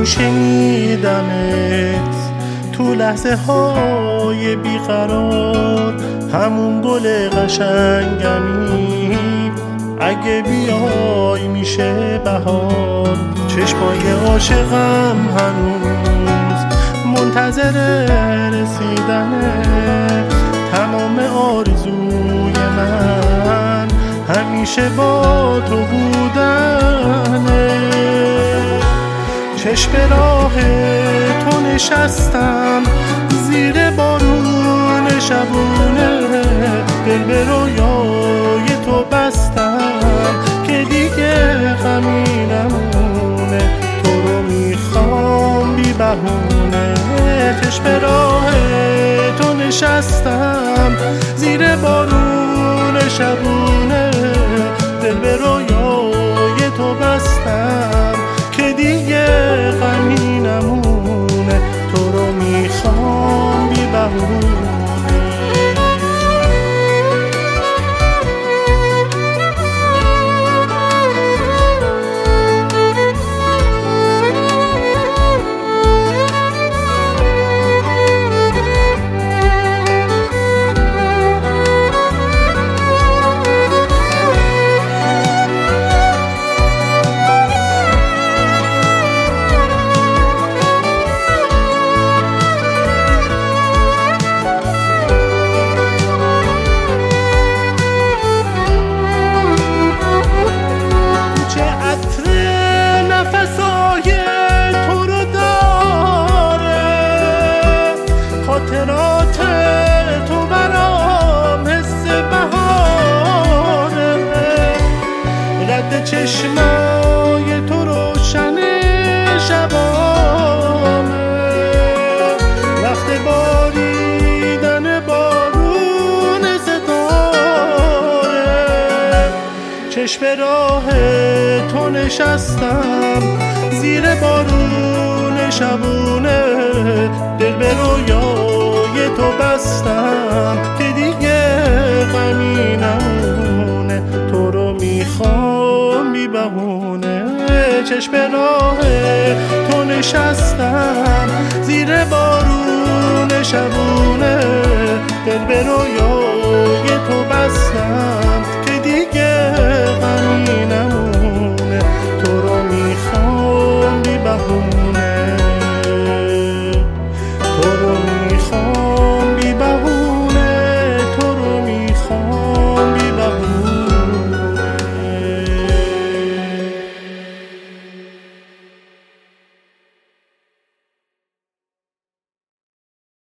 شنیدمت تو لحظه های بیقرار، همون گل قشنگمی اگه بیای میشه بهار. چشمای عاشقم هنوز منتظر رسیدنه، تمام آرزوی من همیشه با تو بودنه. چشم راه تو نشستم زیر بارون شبونه، دل به رویای تو بستم که دیگه غمی نمونه. تو رو میخوام بی بهونه، چشم راه تو نشستم زیر بارون شبونه، دل به رویای تو بستم که دیگه غمی نمونه. تو رو میخوام بی بهونه. خاطرات تو برام حس بهاره، رد چشمای تو روشن شبامه، وقت باریدن بارون ستاره. چشم راه تو نشستم زیر بارون شبونه، دل به رویای تو بستم که دیگه غمی نمونه. تو رو میخوام بی بهونه، چشم راه تو نشستم زیر بارون شبونه، دل به رویای